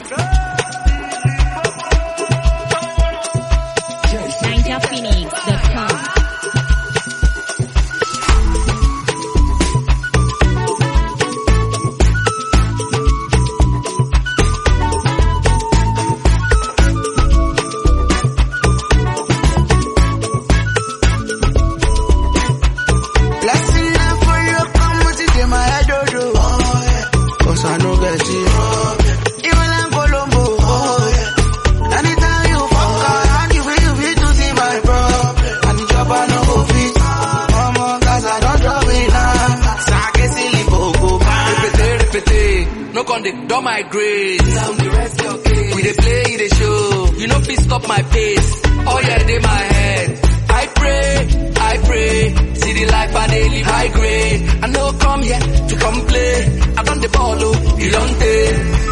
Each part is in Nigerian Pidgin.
NinjaPhoenix.com. No con dey don my grace. Now the rest your case. We dey play the show. You know fit stop my pace. Oh yeah, dey my head. I pray. See the life I dey live high grade. I no come here to complain. I done the ball, oh, you don't take.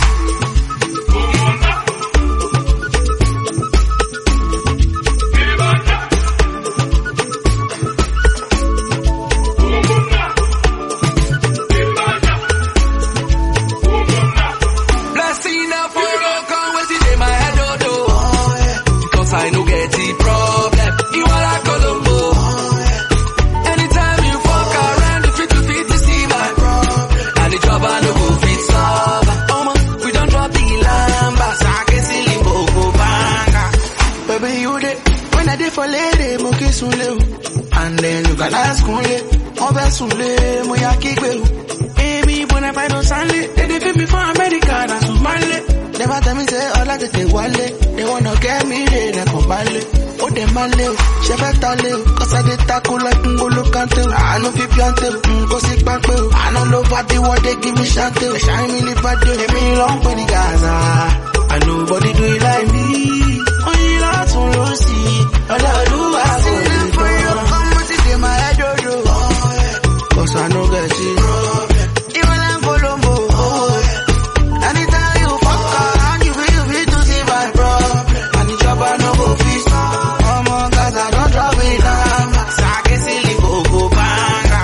I no get the problem. You are like Colombo. Anytime you fuck around, you fit to see my problem. And the job I no go fit solve. We don't drop the lamba. Sake silly go banga. Baby, you dey when I dey for lady, mo kiss unle. And then you can ask unle. Obe sunle, mo ya kigbe. Baby, when I find on Sunday, they fit me for America, that's Somali. Never tell me say all I take wale. They wanna get me there, they come ballet. Oh, they male, she better cause I did tackle like Ngolo Kante. I know fi piante, go sick back. I know love at the what they give me shante. They shine me live at they me long for the Gaza. And nobody do it like me. Only lot on Lucy. All I do, I see them for you. Come with it in my head, oh, cause I know get it. Even I'm Colombo, anytime you fuck around, you feel to see my problem. And the job I no go fit. Cause I don't drop it down. Sake silly go banga.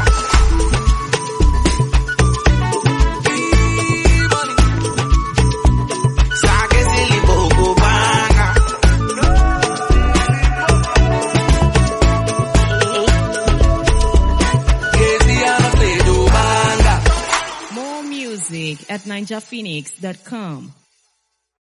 Sake silly go banga. More music at NinjaPhoenix.com.